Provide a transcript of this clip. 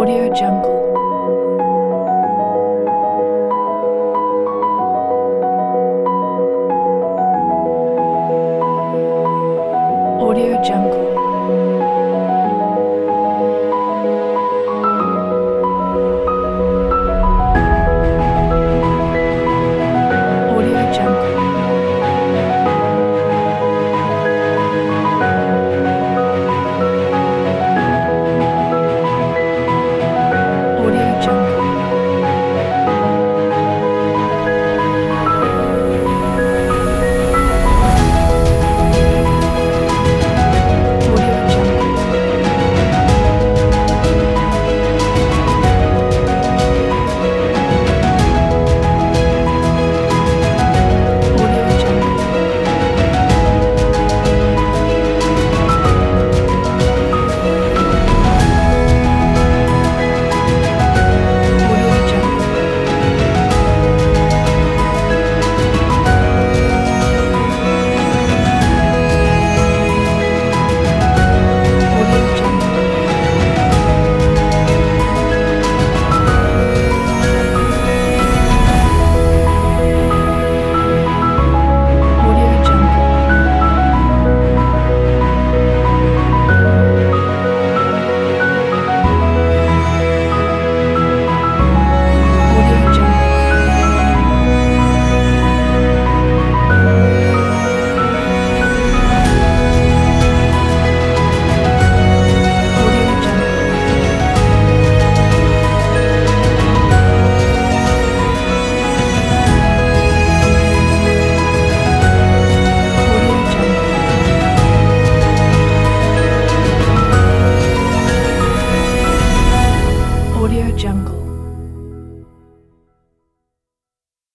Audio Jungle. Audio Jungle. Audio Jungle. Audio Jungle. Audio Jungle. Audio Jungle. Audio Jungle. Audio Jungle. Audio Jungle. Audio Jungle. Audio Jungle. Audio Jungle. Audio Jungle.